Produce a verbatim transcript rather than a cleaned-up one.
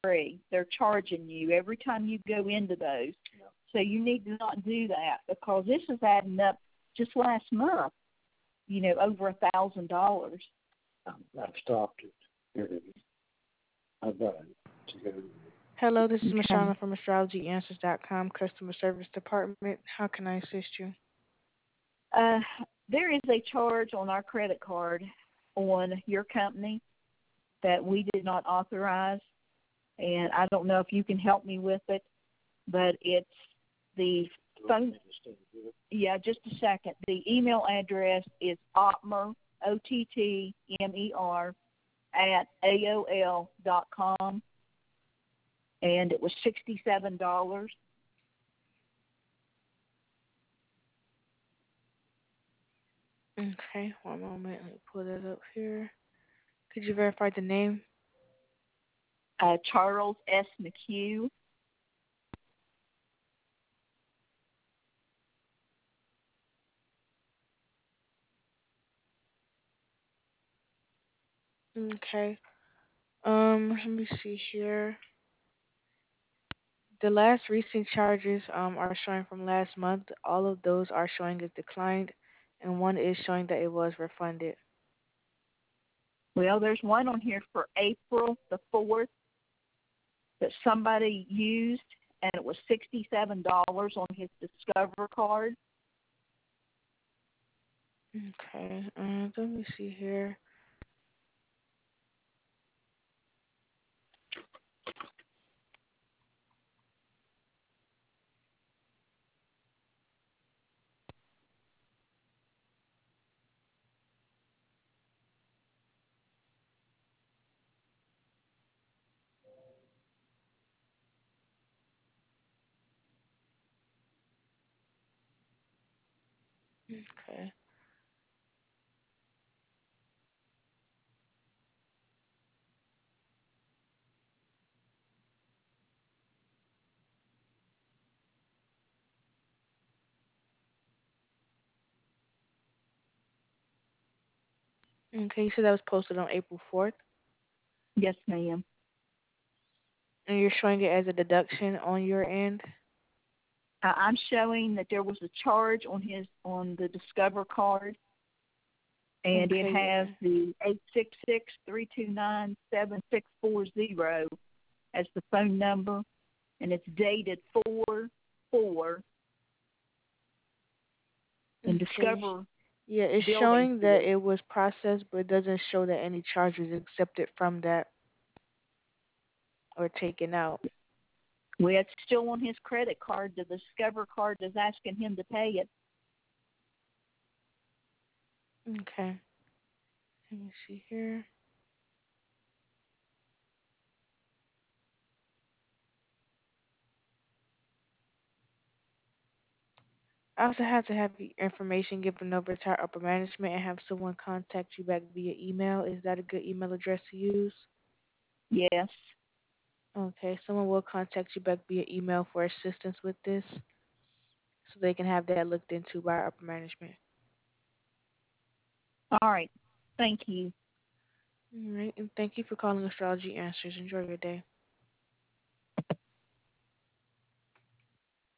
free. They're charging you every time you go into those. So you need to not do that because this is adding up just last month, you know, over a thousand dollars. I've stopped it. Here it is. I've got it to go. Hello, this is Okay. Mashana from astrology answers dot com, Customer Service Department. How can I assist you? Uh, there is a charge on our credit card on your company that we did not authorize, and I don't know if you can help me with it, but it's the phone. Yeah, just a second. The email address is Ottmer, O T T M E R, at A O L dot com, and it was sixty-seven dollars. Okay, one moment. Let me pull that up here. Could you verify the name? Uh, Charles S. McHugh. Okay. Um, let me see here. The last recent charges um are showing from last month. All of those are showing as declined, and one is showing that it was refunded. Well, there's one on here for April the fourth that somebody used, and it was sixty-seven dollars on his Discover card. Okay. Uh, let me see here. Okay. Okay, you said that was posted on April fourth, Yes, ma'am. and you're showing it as a deduction on your end? Uh, I'm showing that there was a charge on his on the Discover card, and it Okay, has yeah. the eight six six three two nine seven six four zero as the phone number, and it's dated four four. And Okay. Discover Yeah, it's billing showing that for it was processed, but it doesn't show that any charge was accepted from that or taken out. well, it's still on his credit card. The Discover card is asking him to pay it. Okay. Let me see here. I also have to have the information given over to our upper management and have someone contact you back via email. Is that a good email address to use? Yes. Okay, someone will contact you back via email for assistance with this so they can have that looked into by our upper management. All right. Thank you. All right, and thank you for calling Astrology Answers. Enjoy your day.